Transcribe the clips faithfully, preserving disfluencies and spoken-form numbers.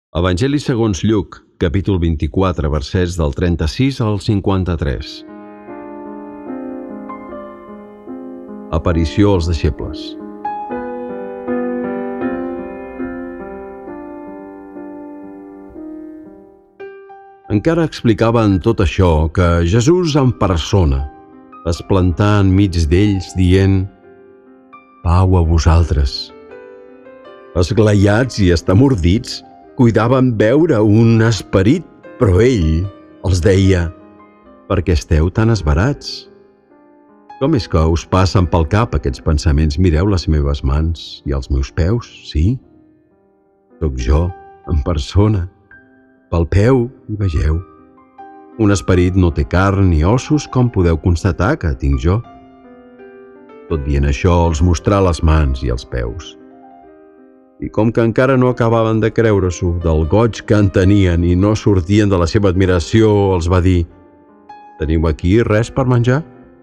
Evangeli segons Lluc, capítol vint-i-quatre, versets del trenta-sis al cinquanta-tres. Aparició als deixebles. Encara explicaven tot això que Jesús en persona es plantà enmig d'ells dient: «Pau a vosaltres». Esglaiats i estamordits, cuidaven veure un esperit, però ell els deia: «Per què esteu tan esverats? Com és que us passen pel cap aquests pensaments? Mireu les meves mans i els meus peus, sí? Soc jo, en persona. Palpeu i vegeu. Un esperit no té carn ni ossos, com podeu constatar que tinc jo». Tot dient això, els mostrà les mans i els peus. I com que encara no acabaven de creure-s'ho del goig que en tenien i no sortien de la seva admiració, els va dir: «Teniu aquí res per menjar?»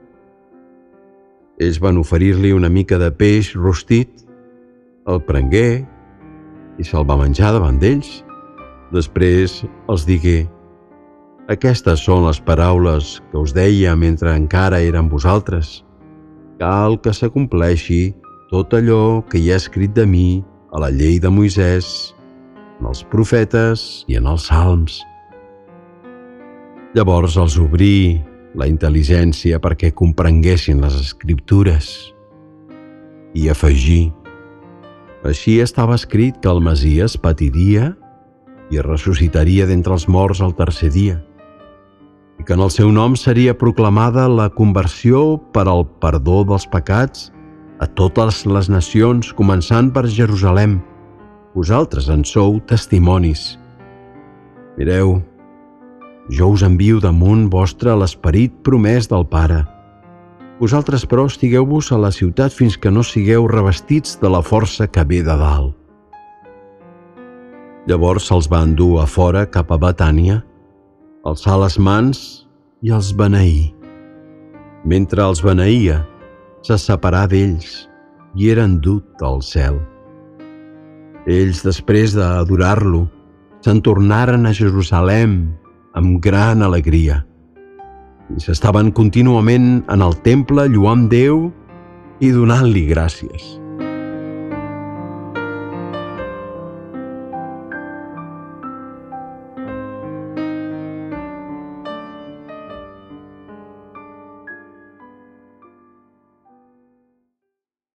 Ells van oferir-li una mica de peix rostit. El prengué i se'l va menjar davant d'ells. Després els digué: «Aquestes són les paraules que us deia mentre encara era amb vosaltres. Cal que s'acompleixi tot allò que hi ha escrit de mi a la llei de Moisès, en els profetes i en els salms». Llavors els obrí la intel·ligència perquè comprenguessin les escriptures i afegí: «Així estava escrit que el Messies patiria i ressuscitaria d'entre els morts al tercer dia, i que en el seu nom seria proclamada la conversió per al perdó dels pecats a totes les nacions, començant per Jerusalem. Vosaltres en sou testimonis. Mireu, jo us envio damunt vostre l'esperit promès del Pare. Vosaltres, però, estigueu-vos a la ciutat fins que no sigueu revestits de la força que ve de dalt». Llavors se'ls va endur a fora cap a Betània, alçar les mans i els beneí. Mentre els beneïa, se separà d'ells i era endut al cel. Ells, després d'adorar-lo, se'n tornaren a Jerusalem amb gran alegria i s'estaven contínuament en el temple lloant Déu i donant-li gràcies.